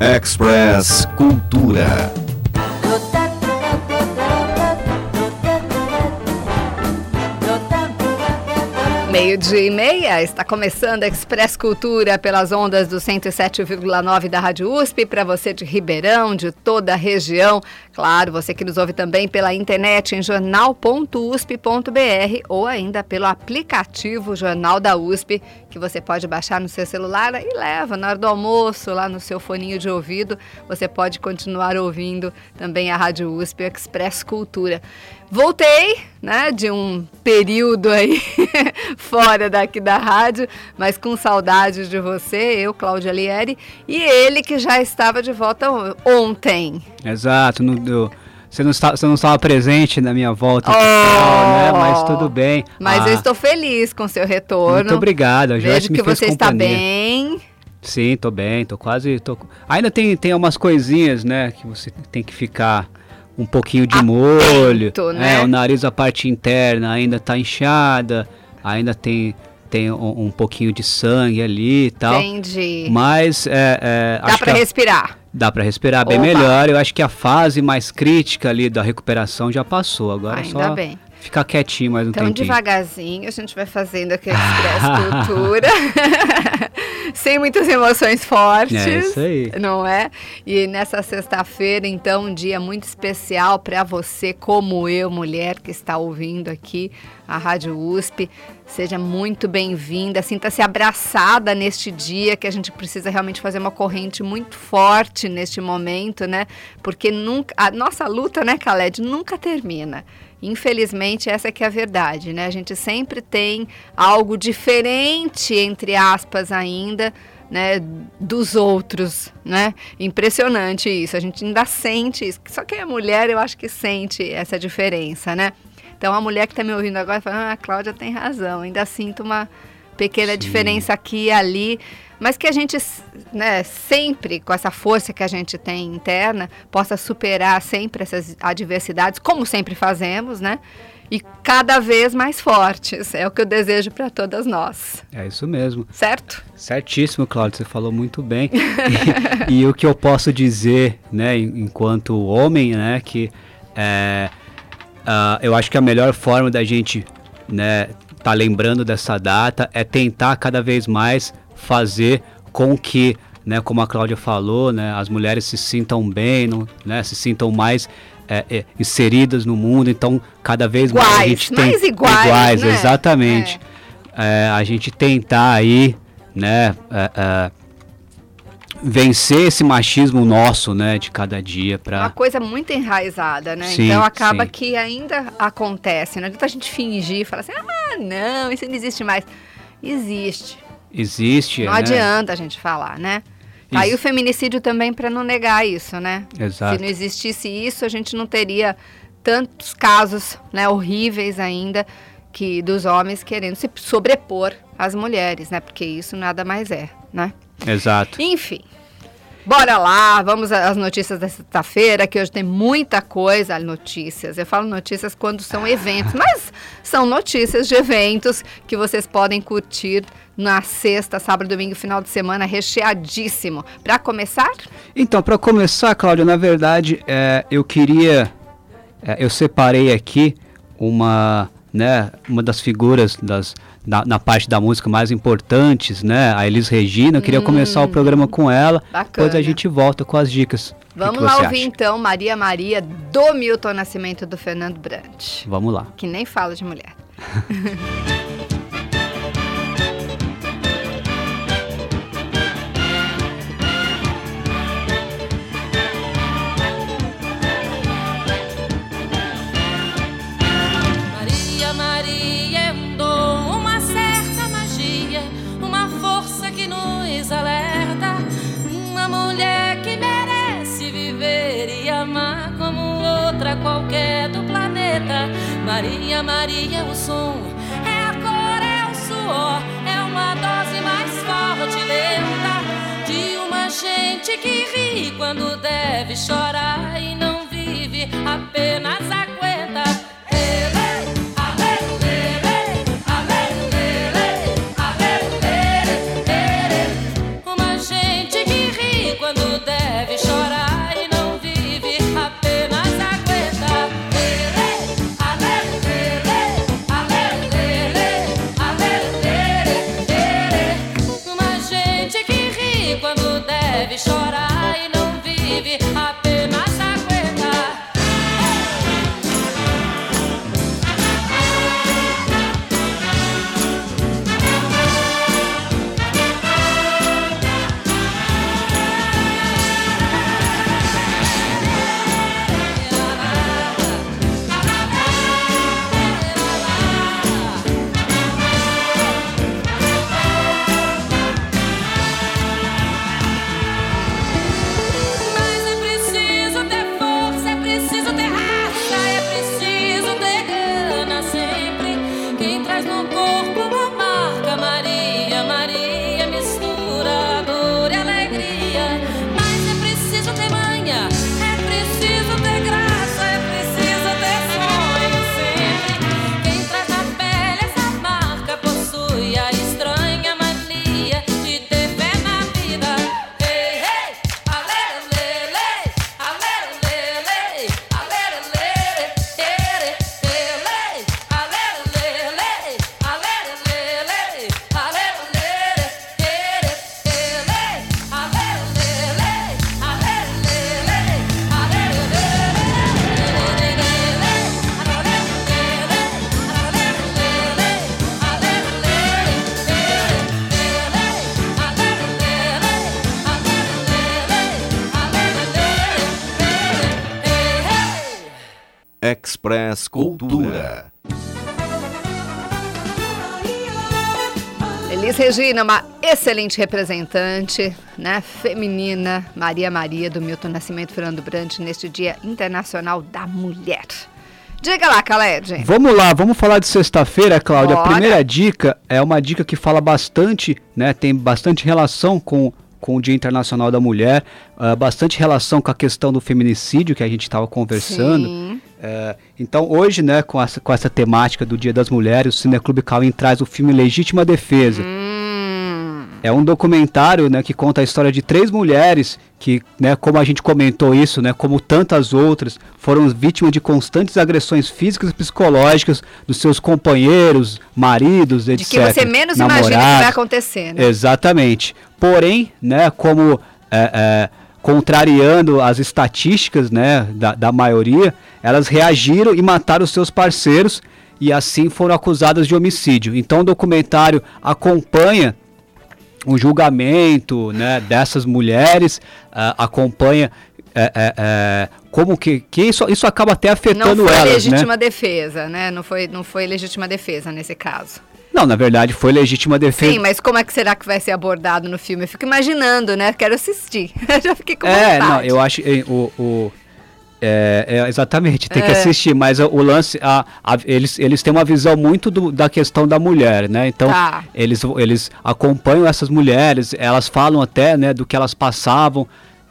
Express Cultura. Meio-dia e meia, está começando a Express Cultura pelas ondas do 107,9 da Rádio USP, para você de Ribeirão, de toda a região. Claro, você que nos ouve também pela internet em jornal.usp.br ou ainda pelo aplicativo Jornal da USP, que você pode baixar no seu celular e leva na hora do almoço, lá no seu foninho de ouvido. Você pode continuar ouvindo também a Rádio USP, Express Cultura. Voltei, né, de um período aí fora daqui da rádio, mas com saudades de você, eu, Cláudia Lieri, e ele que já estava de volta ontem. Exato, você não estava presente na minha volta, né? Mas tudo bem. Mas eu estou feliz com o seu retorno. Muito obrigado, a Joyce me fez companhia. Vejo que você está bem. Sim, tô bem, Ainda tem umas coisinhas, né, que você tem que ficar um pouquinho de molho, né? O nariz, a parte interna ainda tá inchada, ainda tem um pouquinho de sangue ali e tal. Entendi. Mas dá para respirar. Dá para respirar bem melhor. Eu acho que a fase mais crítica ali da recuperação já passou. Agora é só ficar quietinho mais um tempinho. Então, devagarzinho, a gente vai fazendo aqui a Express Cultura. Sem muitas emoções fortes. É isso aí. Não é? E nessa sexta-feira, então, um dia muito especial para você, como eu, mulher, que está ouvindo aqui a Rádio USP. Seja muito bem-vinda, sinta-se abraçada neste dia, que a gente precisa realmente fazer uma corrente muito forte neste momento, né? Porque a nossa luta, né, Khaled, nunca termina. Infelizmente, essa que é a verdade, né? A gente sempre tem algo diferente, entre aspas, ainda, né, dos outros, né? Impressionante isso, a gente ainda sente isso. Só que a mulher, eu acho que sente essa diferença, né? Então, a mulher que está me ouvindo agora fala, a Cláudia tem razão, ainda sinto uma pequena diferença aqui e ali, mas que a gente, né, sempre, com essa força que a gente tem interna, possa superar sempre essas adversidades, como sempre fazemos, né? E cada vez mais fortes, é o que eu desejo para todas nós. É isso mesmo. Certo? Certíssimo, Cláudio, você falou muito bem. E o que eu posso dizer, né, enquanto homem, né, que eu acho que a melhor forma da gente, né, tá lembrando dessa data é tentar cada vez mais fazer com que, né, como a Cláudia falou, né, as mulheres se sintam bem, né, se sintam mais inseridas no mundo. Então, cada vez mais a gente tem iguais, né? Exatamente. A gente tentar aí, né, vencer esse machismo nosso, né, de cada dia. Uma coisa muito enraizada, né? Sim, então acaba que ainda acontece. Não adianta a gente fingir e falar assim, não, isso não existe mais. Existe. Existe, não adianta a gente falar, né? Aí o feminicídio também, para não negar isso, né? Exato. Se não existisse isso, a gente não teria tantos casos, né, horríveis ainda, que dos homens querendo se sobrepor às mulheres, né? Porque isso nada mais é, né? Exato. Enfim, bora lá, vamos às notícias da sexta-feira, que hoje tem muita coisa, notícias. Eu falo notícias quando são eventos, mas são notícias de eventos que vocês podem curtir na sexta, sábado, domingo, final de semana, recheadíssimo. Para começar? Então, para começar, Cláudia, na verdade, eu separei aqui uma das figuras na parte da música mais importantes, né, a Elis Regina. Eu queria começar o programa com ela. Bacana. Depois a gente volta com as dicas. Vamos lá ouvir então Maria Maria, do Milton Nascimento, do Fernando Brant. Vamos lá. Que nem fala de mulher. Alerta, uma mulher que merece viver e amar como outra qualquer do planeta. Maria, Maria, o som é a cor, é o suor, é uma dose mais forte e lenta de uma gente que ri quando deve chorar e não vive, apenas aguenta. Uma gente que ri quando deve Express Cultura. Elis Regina, uma excelente representante, né, feminina, Maria, do Milton Nascimento Fernando Brant, neste Dia Internacional da Mulher. Diga lá, Khaled. Vamos lá, vamos falar de sexta-feira, Cláudia. Bora. A primeira dica é uma dica que fala bastante, né, tem bastante relação com o Dia Internacional da Mulher, bastante relação com a questão do feminicídio que a gente estava conversando. Sim. Então hoje, né, com essa temática do Dia das Mulheres, o Cineclube Cauim traz o filme Legítima Defesa. É um documentário, né, que conta a história de 3 mulheres que, né, como a gente comentou isso, né, como tantas outras, foram vítimas de constantes agressões físicas e psicológicas dos seus companheiros, maridos, etc. De que você menos imagina que vai acontecer, né? Exatamente. Porém, né, como contrariando as estatísticas, né, da maioria, elas reagiram e mataram os seus parceiros e assim foram acusadas de homicídio. Então o documentário acompanha o julgamento, né, dessas mulheres, acompanha como que isso acaba até afetando elas, né? Não foi legítima defesa, né? Não foi legítima defesa nesse caso. Não, na verdade foi legítima defesa. Sim, mas como é que será que vai ser abordado no filme? Eu fico imaginando, né? Quero assistir. Já fiquei com vontade. Não, eu acho exatamente, tem que assistir, mas o lance, eles têm uma visão muito da questão da mulher, né? Então, eles acompanham essas mulheres, elas falam até, né, do que elas passavam,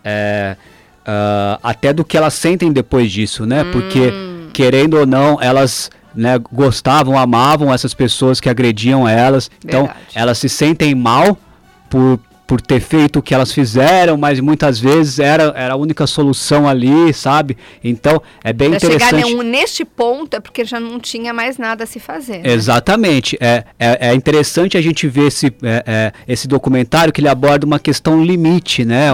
até do que elas sentem depois disso, né? Porque, querendo ou não, elas, né, gostavam, amavam essas pessoas que agrediam elas. Então, elas se sentem mal por ter feito o que elas fizeram, mas muitas vezes era a única solução ali, sabe? Então, é bem interessante. Chegar neste ponto é porque já não tinha mais nada a se fazer, né? Exatamente. É interessante a gente ver esse documentário que ele aborda uma questão limite, né?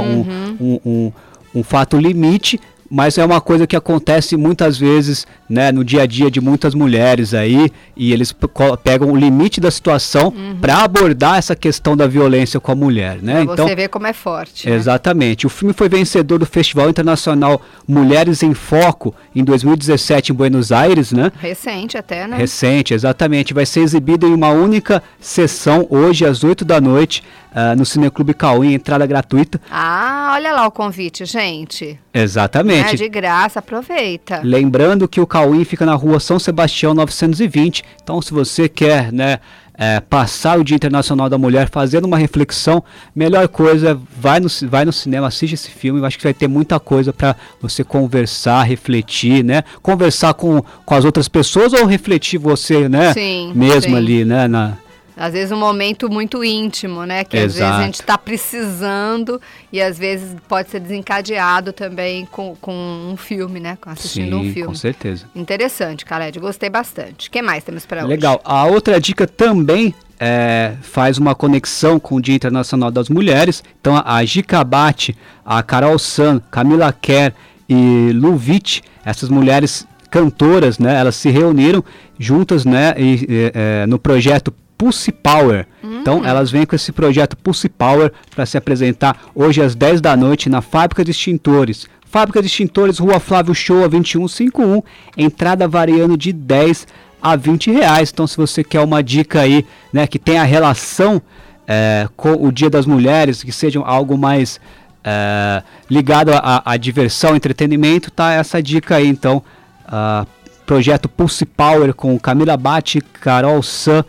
Um fato limite, mas é uma coisa que acontece muitas vezes, né, no dia a dia de muitas mulheres aí, e eles pegam o limite da situação para abordar essa questão da violência com a mulher, né? Pra você ver como é forte. Exatamente. Né? O filme foi vencedor do Festival Internacional Mulheres em Foco em 2017 em Buenos Aires, né? Recente até, né? Recente, exatamente. Vai ser exibido em uma única sessão hoje às 8 da noite no Cineclube Cauim, entrada gratuita. Olha lá o convite, gente. Exatamente. É de graça, aproveita. Lembrando que o Cauim fica na rua São Sebastião 920, então se você quer, né, passar o Dia Internacional da Mulher fazendo uma reflexão, melhor coisa, vai no cinema, assiste esse filme, eu acho que vai ter muita coisa para você conversar, refletir, né, conversar com as outras pessoas ou refletir você, né, mesmo ali, né, Às vezes um momento muito íntimo, né? Que às vezes a gente está precisando e às vezes pode ser desencadeado também com um filme, né? Assistindo um filme. Com certeza. Interessante, Khaled. Gostei bastante. O que mais temos para hoje? Legal. A outra dica também faz uma conexão com o Dia Internacional das Mulheres. Então a Gica Abate, a Carol San, Camila Kerr e Luvit, essas mulheres cantoras, né? Elas se reuniram juntas, né? No projeto Pussy Power. Então elas vêm com esse projeto Pussy Power para se apresentar hoje às 10 da noite na Fábrica de Extintores. Fábrica de Extintores, Rua Flávio Shoa 2151, entrada variando de 10 a 20 reais. Então se você quer uma dica aí, né, que tenha relação com o Dia das Mulheres, que seja algo mais ligado à diversão, entretenimento, tá essa dica aí. Então, projeto Pussy Power com Camila Abate, Carol San,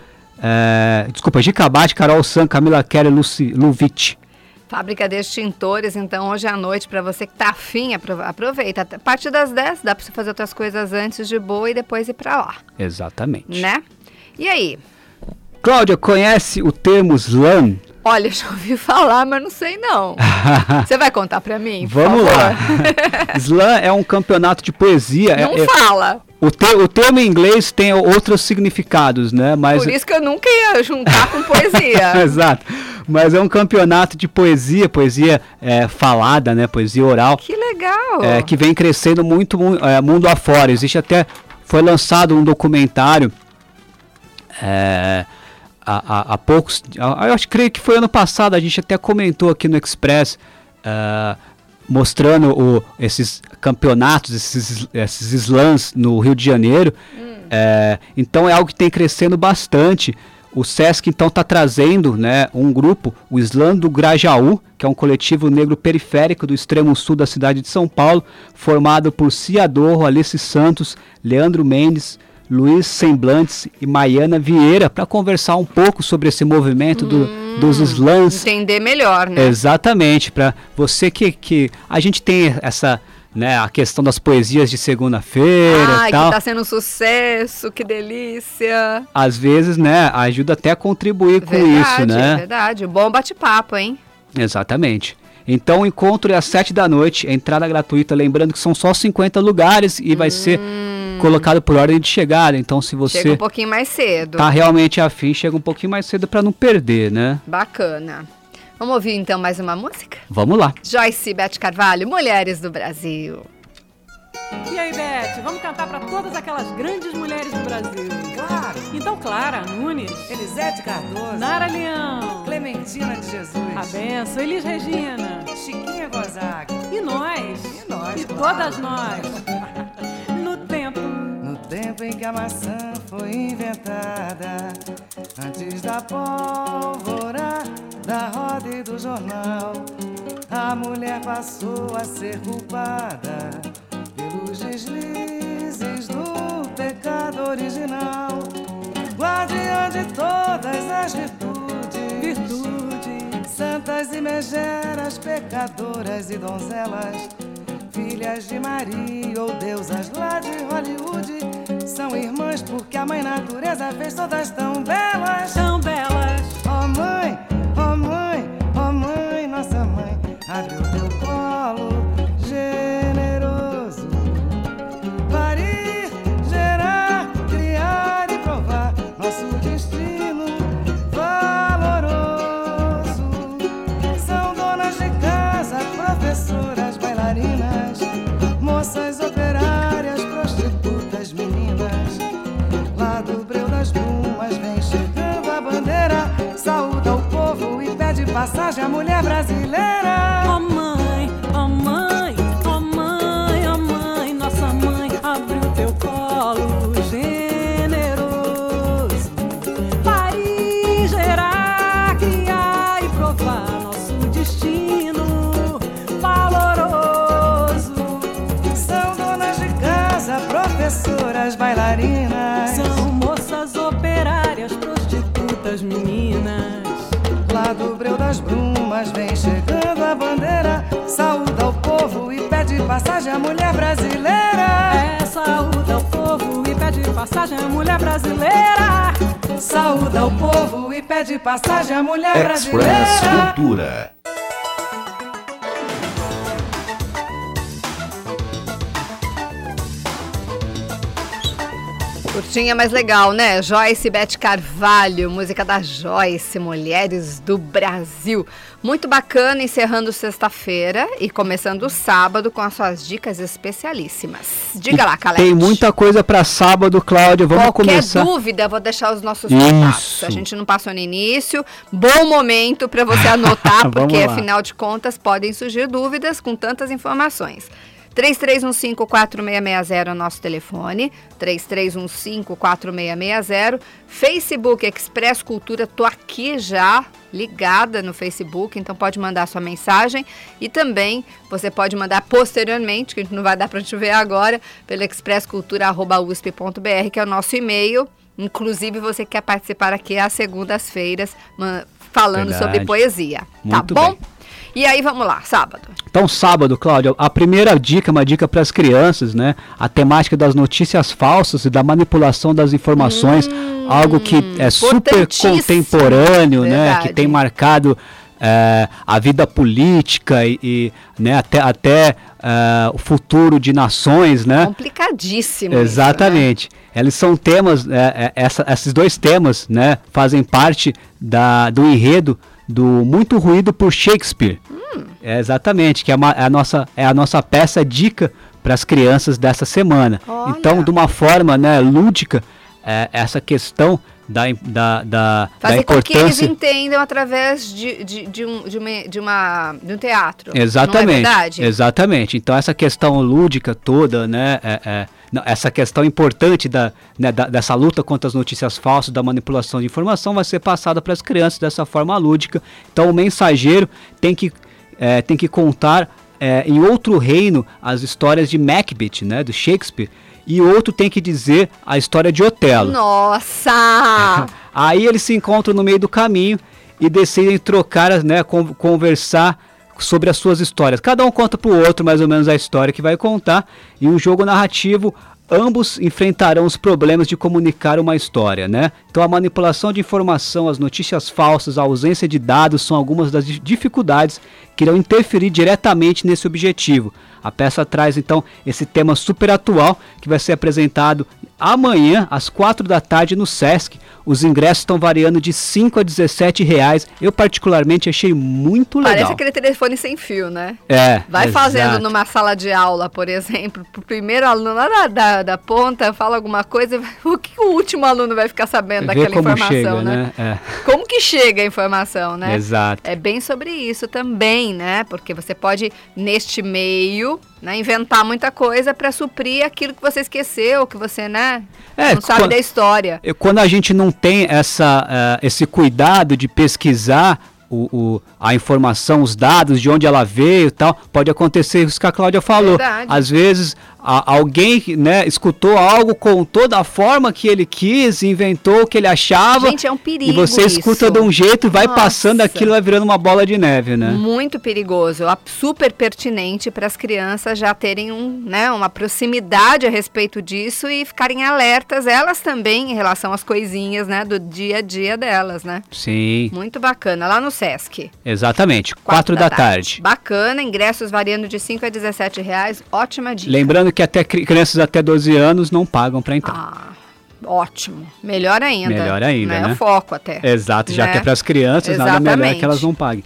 Gica Abate, Carol San, Camila Kerr e Luvit. Fábrica de Extintores, então, hoje à noite, para você que tá afim, aproveita. A partir das 10, dá para você fazer outras coisas antes de boa e depois ir para lá. Exatamente. Né? E aí? Cláudia, conhece o termo slam? Olha, já ouvi falar, mas não sei não. Você vai contar para mim? Vamos lá. Slam é um campeonato de poesia. Não fala. O termo em inglês tem outros significados, né? Mas... Por isso que eu nunca ia juntar com poesia. Exato. Mas é um campeonato de poesia falada, né? Poesia oral. Que legal! Que vem crescendo muito mundo afora. Foi lançado um documentário há poucos... creio que foi ano passado, a gente até comentou aqui no Express... mostrando esses campeonatos, esses slams no Rio de Janeiro. Então é algo que tem crescendo bastante. O Sesc então está trazendo, né, um grupo, o Slam do Grajaú, que é um coletivo negro periférico do extremo sul da cidade de São Paulo, formado por Cia Dorro, Alice Santos, Leandro Mendes, Luiz Semblantes e Maiana Vieira, para conversar um pouco sobre esse movimento dos slams. Entender melhor, né? Exatamente, para você que a gente tem essa, né, a questão das poesias de segunda-feira e tal. Que tá sendo um sucesso, que delícia. Às vezes, né, ajuda até a contribuir com isso, né? Verdade, bom bate-papo, hein? Exatamente. Então o encontro é às 7 da noite, entrada gratuita, lembrando que são só 50 lugares e vai ser colocado por ordem de chegada. Então se você chega um pouquinho mais cedo. Tá realmente afim, chega um pouquinho mais cedo para não perder, né? Bacana. Vamos ouvir então mais uma música? Vamos lá. Joyce Beth Carvalho, Mulheres do Brasil. E aí, Beth, vamos cantar para todas aquelas grandes mulheres do Brasil. Claro. Então, Clara Nunes, Elisete Cardoso, Nara Leão, Clementina de Jesus, a benção, Elis Regina, Chiquinha Gonzaga e nós, e claro. Todas nós. No tempo em que a maçã foi inventada, antes da pólvora, da roda e do jornal, a mulher passou a ser culpada pelos deslizes do pecado original, guardiã de todas as virtudes, santas e megeras, pecadoras e donzelas, filhas de Maria ou deusas lá de Hollywood, são irmãs porque a mãe natureza fez todas tão belas. Tão belas. Ó mãe, ó mãe, ó mãe, nossa mãe, abre o teu colo generoso. Parir, gerar, criar e provar nosso destino valoroso. São donas de casa, professoras, bailarinas, moças operárias, prostitutas, meninas. Lá do Breu das Brumas vem chegando a bandeira, saúda o povo e pede passagem à mulher brasileira. Ó mãe, ó mãe, ó mãe, ó mãe, nossa mãe, abre o teu colo generoso. Parir, gerar, criar e provar nosso destino valoroso. São donas de casa, professoras, bailarinas, são moças operárias, prostitutas, meninas. Lá do Breu das Brumas vem chegando a bandeira, saúda o povo e pede passagem à mulher brasileira. Saúda o povo e pede passagem à mulher brasileira. Saúda o povo e pede passagem à mulher brasileira. Express Cultura. Curtinha mais legal, né? Joyce Beth Carvalho, música da Joyce, Mulheres do Brasil. Muito bacana, encerrando sexta-feira e começando sábado com as suas dicas especialíssimas. Diga lá, Calete. Tem muita coisa para sábado, Cláudia. Vamos começar. Qualquer dúvida, eu vou deixar os nossos contatos. A gente não passou no início. Bom momento para você anotar, porque afinal de contas podem surgir dúvidas com tantas informações. 3315-4660 é o nosso telefone, 3315-4660, Facebook Express Cultura, tô aqui já ligada no Facebook, então pode mandar sua mensagem e também você pode mandar posteriormente, que a gente não vai dar para te ver agora, pelo expresscultura@usp.br, que é o nosso e-mail. Inclusive você quer participar aqui às segundas-feiras falando sobre poesia, muito tá bom? Bem. E aí, vamos lá, sábado. Então, sábado, Cláudia, a primeira dica, uma dica para as crianças, né? A temática das notícias falsas e da manipulação das informações, algo que é super contemporâneo, né? Que tem marcado a vida política e né? até o futuro de nações, né? Complicadíssimo. Exatamente. Isso, né? Eles são temas, esses dois temas, né? Fazem parte do enredo do Muito Ruído por Shakespeare. Exatamente, que é a nossa peça dica para as crianças dessa semana. Olha. Então, de uma forma, né, lúdica, essa questão da Fazer com que eles importância. entendam através de um teatro. Exatamente, Não é verdade? exatamente. Então essa questão lúdica toda, né, não, essa questão importante dessa luta contra as notícias falsas, da manipulação de informação, vai ser passada para as crianças dessa forma lúdica. Então o mensageiro tem que contar em outro reino as histórias de Macbeth, né, do Shakespeare, e outro tem que dizer a história de Otelo. Nossa! Aí eles se encontram no meio do caminho e decidem trocar, né, conversar sobre as suas histórias. Cada um conta para o outro mais ou menos a história que vai contar. E um jogo narrativo, ambos enfrentarão os problemas de comunicar uma história, né? Então a manipulação de informação, as notícias falsas, a ausência de dados são algumas das dificuldades que irão interferir diretamente nesse objetivo. A peça traz então esse tema super atual que vai ser apresentado amanhã às 4 da tarde no Sesc. Os ingressos estão variando de 5 a 17 reais. Eu particularmente achei muito legal. Parece aquele telefone sem fio, né? Vai exato. fazendo numa sala de aula, por exemplo, pro primeiro aluno lá da ponta, fala alguma coisa, o que o último aluno vai ficar sabendo daquela informação, chega, né? Como que chega a informação, né? Exato. É bem sobre isso também, né? Porque você pode, neste meio, né, inventar muita coisa para suprir aquilo que você esqueceu, que você, né, não sabe da história. Quando a gente não tem esse cuidado de pesquisar a informação, os dados, de onde ela veio e tal, pode acontecer isso que a Cláudia falou. Verdade. Às vezes alguém, né, escutou algo, contou da forma que ele quis, inventou o que ele achava. Gente, é um perigo. E você escuta isso. de um jeito e vai Nossa. passando aquilo, vai virando uma bola de neve, né? Muito perigoso, super pertinente para as crianças já terem uma proximidade a respeito disso e ficarem alertas, elas também, em relação às coisinhas, né, do dia a dia delas, né? Sim. Muito bacana, lá no Sesc. Exatamente, 4 da tarde. Bacana, ingressos variando de 5 a 17 reais, ótima dica. Lembrando que até crianças até 12 anos não pagam para entrar. Ótimo, melhor ainda. Melhor ainda, né? É o foco até. Exato, já né? que é para as crianças, Exatamente. nada melhor que elas não paguem.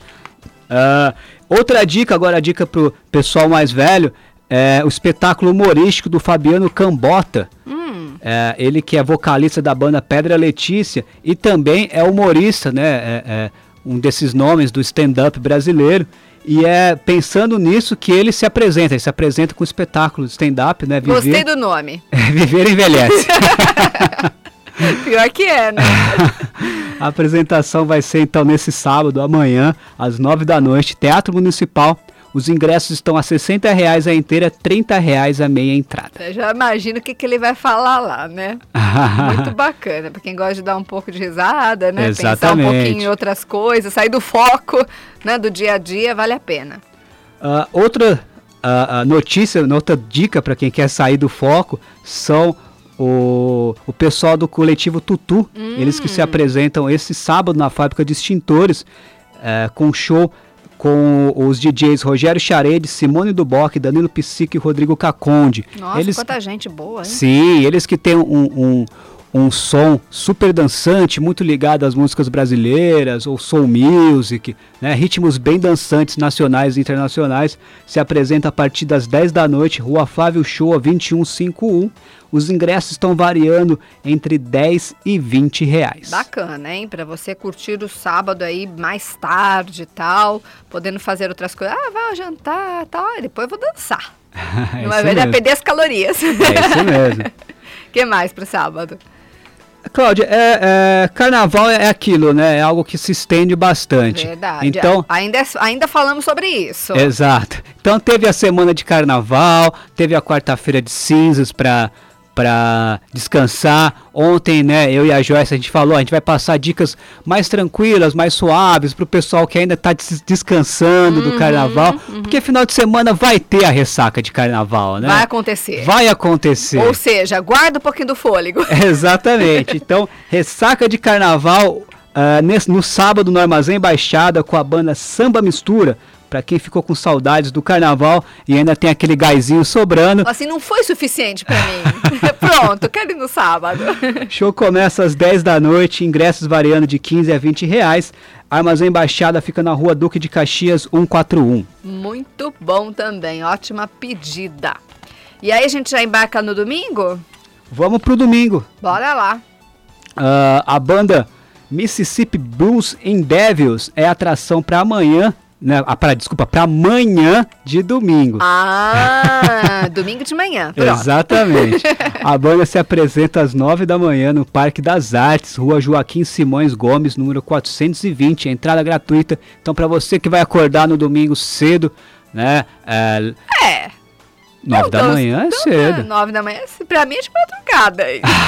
Outra dica, agora a dica para o pessoal mais velho, é o espetáculo humorístico do Fabiano Cambota. Ele que é vocalista da banda Pedra Letícia e também é humorista, né? Um desses nomes do stand-up brasileiro. E é pensando nisso que ele se apresenta com o espetáculo de stand-up, né? Gostei do nome. Viver envelhece. Pior que é, né? A apresentação vai ser então nesse sábado, amanhã, às 9 da noite, Teatro Municipal. Os ingressos estão a R$60 a inteira, R$30 a meia entrada. Eu já imagino o que ele vai falar lá, né? Muito bacana, para quem gosta de dar um pouco de risada, né? Exatamente. Pensar um pouquinho em outras coisas, sair do foco, né, do dia a dia, vale a pena. Outra notícia, outra dica para quem quer sair do foco são o pessoal do coletivo Tutu. Eles que se apresentam esse sábado na fábrica de extintores com show com os DJs Rogério Charede, Simone Duboc, Danilo Psique e Rodrigo Caconde. Nossa, quanta gente boa, hein? Sim, eles que têm um som super dançante, muito ligado às músicas brasileiras, ou soul music, né? Ritmos bem dançantes nacionais e internacionais, se apresenta a partir das 10 da noite, Rua Flávio Shoa 2151. Os ingressos estão variando entre 10 e 20 reais. Bacana, hein? Para você curtir o sábado aí mais tarde e tal, podendo fazer outras coisas. Vai jantar e tal, e depois eu vou dançar. Não vai perder as calorias. É isso mesmo. O que mais pro sábado? Cláudia, carnaval é aquilo, né? É algo que se estende bastante. Verdade. Então, ainda falamos sobre isso. Exato. Então teve a semana de carnaval, teve a quarta-feira de cinzas para descansar. Ontem, né, eu e a Joyce, a gente falou, a gente vai passar dicas mais tranquilas, mais suaves pro pessoal que ainda tá descansando do carnaval, porque final de semana vai ter a ressaca de carnaval, né? Vai acontecer. Ou Ou seja, guarda um pouquinho do fôlego. Exatamente. Então, ressaca de carnaval no sábado no Armazém Baixada com a banda Samba Mistura. Pra quem ficou com saudades do carnaval e ainda tem aquele gásinho sobrando. Assim, não foi suficiente pra mim. Pronto, quero ir no sábado. Show começa às 10 da noite, ingressos variando de 15 a 20 reais. Armazém Baixada fica na Rua Duque de Caxias 141. Muito bom também, ótima pedida. E aí a gente já embarca no domingo? Vamos pro domingo. Bora lá. A banda Mississippi Blues and Devils é atração para amanhã, né? Para amanhã de domingo. Domingo de manhã. Pronto. Exatamente. A banda se apresenta às 9 da manhã no Parque das Artes, Rua Joaquim Simões Gomes, número 420, entrada gratuita. Então, para você que vai acordar no domingo cedo, né? 9 da manhã é cedo. 9 da manhã, pra mim é de madrugada.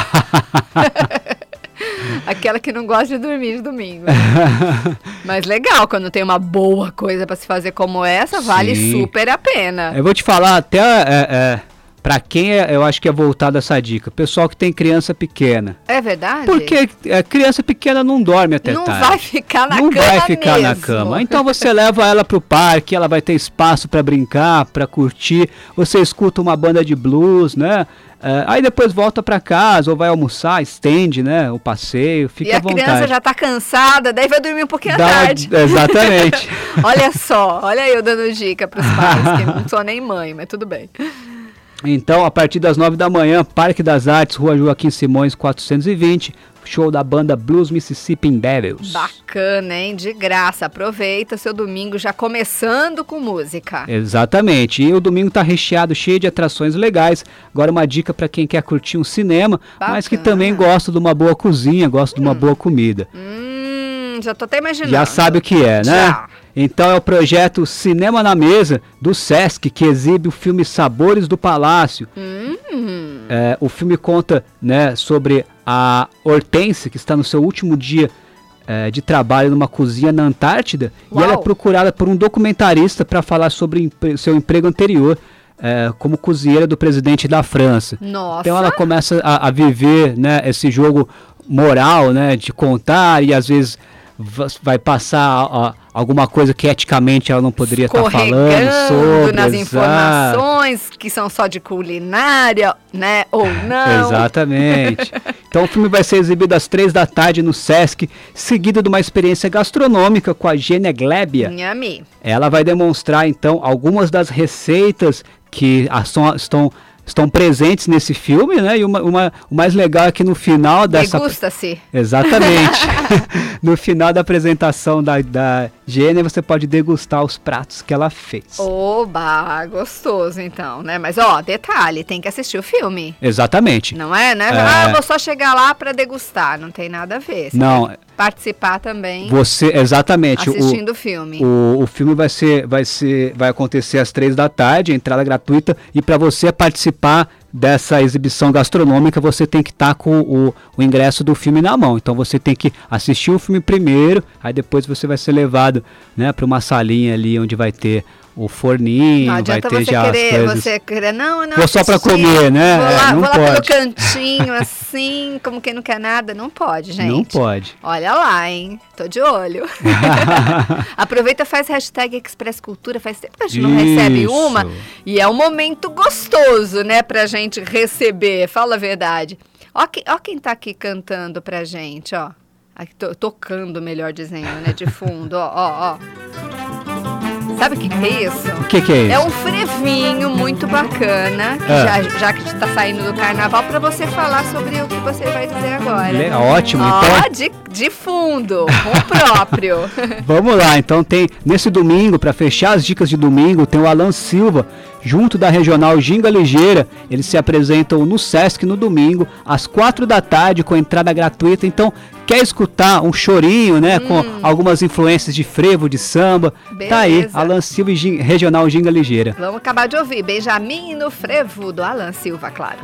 Aquela que não gosta de dormir de domingo. Mas legal, quando tem uma boa coisa pra se fazer como essa, vale super a pena. Eu vou te falar até pra quem eu acho que é voltada essa dica. Pessoal que tem criança pequena. É verdade? Porque criança pequena não dorme até tarde. Não vai ficar na cama. Não vai ficar na cama. Então você leva ela pro parque, ela vai ter espaço pra brincar, pra curtir. Você escuta uma banda de blues, né? Aí depois volta pra casa ou vai almoçar, estende, né, o passeio, fica à vontade. E a criança já tá cansada, daí vai dormir um pouquinho à tarde. Exatamente. Olha só, olha eu dando dica pros pais, que não sou nem mãe, mas tudo bem. Então, a partir das 9 da manhã, Parque das Artes, Rua Joaquim Simões 420, show da banda Blues Mississippi Devils. Bacana, hein? De graça. Aproveita seu domingo já começando com música. Exatamente. E o domingo tá recheado, cheio de atrações legais. Agora uma dica para quem quer curtir um cinema, mas que também gosta de uma boa cozinha, gosta de uma boa comida. Já tô até imaginando. Já sabe o que é, né? Já. Então é o projeto Cinema na Mesa, do Sesc, que exibe o filme Sabores do Palácio. O filme conta, né, sobre a Hortência, que está no seu último dia de trabalho numa cozinha na Antártida. Uau. E ela é procurada por um documentarista para falar sobre seu emprego anterior como cozinheira do presidente da França. Nossa. Então ela começa a viver, né, esse jogo moral, né, de contar, e às vezes vai passar alguma coisa que eticamente ela não poderia estar falando sobre. Nas informações que são só de culinária, né? Ou não. Exatamente. Então o filme vai ser exibido às 3 da tarde no Sesc, seguido de uma experiência gastronômica com a Gênia Glébia. Nhami. Ela vai demonstrar então algumas das receitas que estão presentes nesse filme, né? E o mais legal é que no final dessa... Degusta-se. Exatamente. No final da apresentação da Gênia, você pode degustar os pratos que ela fez. Oba, gostoso então, né? Mas detalhe, tem que assistir o filme. Exatamente. Não é, né? Vou só chegar lá para degustar, não tem nada a ver. Você não. tem que participar também. Exatamente. Assistindo o filme. O filme vai acontecer às 3 da tarde, entrada gratuita, e para você participar dessa exibição gastronômica, você tem que estar com o ingresso do filme na mão. Então você tem que assistir o filme primeiro, aí depois você vai ser levado, né, para uma salinha ali onde vai ter o forninho, vai ter já as coisas. Você querer, não vou só para comer, né? Vou lá pelo pode. Cantinho, assim, como quem não quer nada. Não pode, gente. Não pode. Olha lá, hein? Tô de olho. Aproveita e faz hashtag Express Cultura. Faz tempo que a gente não recebe uma. E é um momento gostoso, né, pra gente receber. Fala a verdade. Ó quem tá aqui cantando pra gente, ó. Aqui, tocando, melhor dizendo, né, de fundo, ó. Sabe o que é isso? O que é isso? É um frevinho muito bacana, que já que está saindo do carnaval, para você falar sobre o que você vai dizer agora. Ótimo, então. De fundo, um próprio. Vamos lá, então tem, nesse domingo, para fechar as dicas de domingo, tem o Alan Silva, junto da Regional Ginga Ligeira. Eles se apresentam no Sesc no domingo, às 4 da tarde, com entrada gratuita. Então, quer escutar um chorinho, né, com algumas influências de frevo, de samba? Beleza. Tá aí, Alan Silva e Regional Ginga Ligeira. Vamos acabar de ouvir Benjamin no frevo do Alan Silva, claro.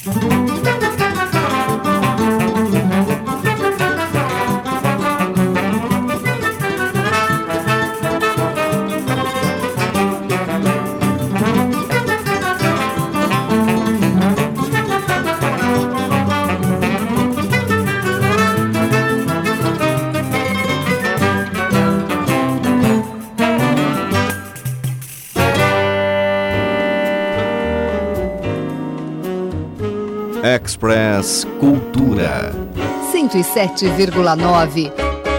Express Cultura. 107,9.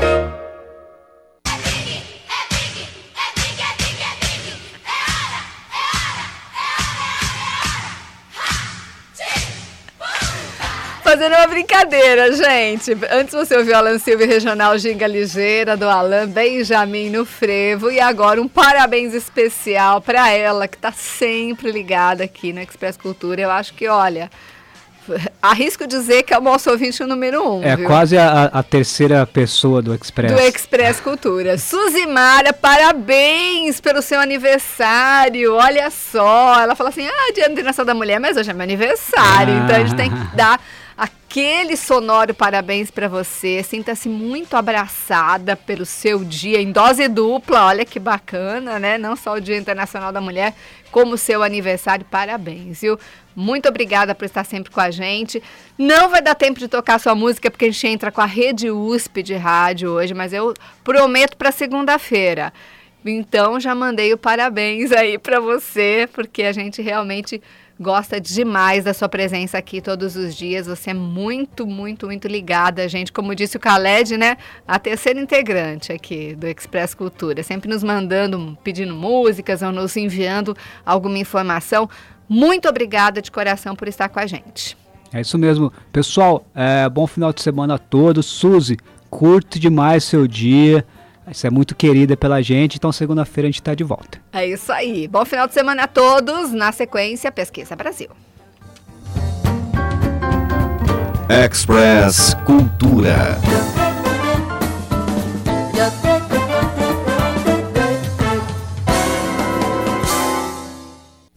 Fazendo uma brincadeira, gente. Antes você ouviu Alan Silva e Regional Ginga Ligeira, do Alan Benjamin no frevo. E agora um parabéns especial para ela, que está sempre ligada aqui no Express Cultura. Eu acho que, olha, arrisco dizer que é o nosso ouvinte número 1. É, viu? Quase a terceira pessoa do Express. Do Express Cultura. Suzimara, parabéns pelo seu aniversário. Olha só. Ela fala assim, Dia Internacional da Mulher, mas hoje é meu aniversário. Então a gente tem que dar aquele sonoro parabéns para você. Sinta-se muito abraçada pelo seu dia em dose dupla. Olha que bacana, né? Não só o Dia Internacional da Mulher, como o seu aniversário. Parabéns, viu? Muito obrigada por estar sempre com a gente. Não vai dar tempo de tocar sua música, porque a gente entra com a Rede USP de rádio hoje, mas eu prometo para segunda-feira. Então, já mandei o parabéns aí para você, porque a gente realmente gosta demais da sua presença aqui todos os dias. Você é muito, muito, muito ligada, gente. Como disse o Khaled, né? A terceira integrante aqui do Express Cultura. Sempre nos mandando, pedindo músicas ou nos enviando alguma informação. Muito obrigada de coração por estar com a gente. É isso mesmo. Pessoal, bom final de semana a todos. Suzy, curte demais seu dia. Você é muito querida pela gente, então segunda-feira a gente está de volta. É isso aí. Bom final de semana a todos. Na sequência, Pesquisa Brasil. Express Cultura.